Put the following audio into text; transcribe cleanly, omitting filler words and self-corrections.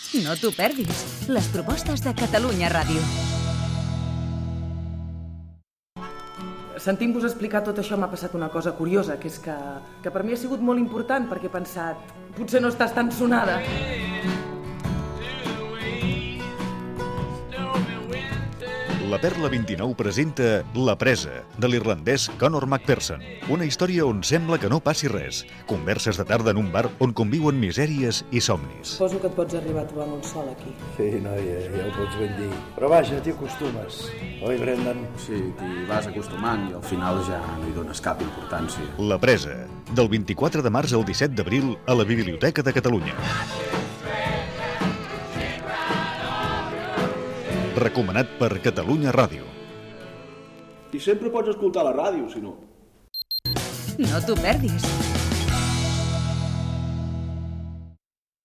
No t'ho perdis. Les propostes de Catalunya Ràdio. Sentint-vos explicar tot això m'ha passat una cosa curiosa, que és que per mi ha sigut molt important, perquè he pensat, potser no estàs tan sonada. La Perla 29 presenta La Presa, de l'irlandès Conor McPherson. Una història on sembla que no passi res. Converses de tarda en un bar on conviuen misèries i somnis. Suposo que et pots arribar a trobar molt sol aquí. Sí, noia, ja ho pots ben dir. Però vaja, t'hi acostumes. Oi, Brendan? Sí, t'hi vas acostumant i al final ja no hi dones cap importància. La Presa, del 24 de març al 17 d'abril a la Biblioteca de Catalunya. Recomanat per Catalunya Ràdio. I sempre pots escoltar la ràdio, si no. No t'ho perdis.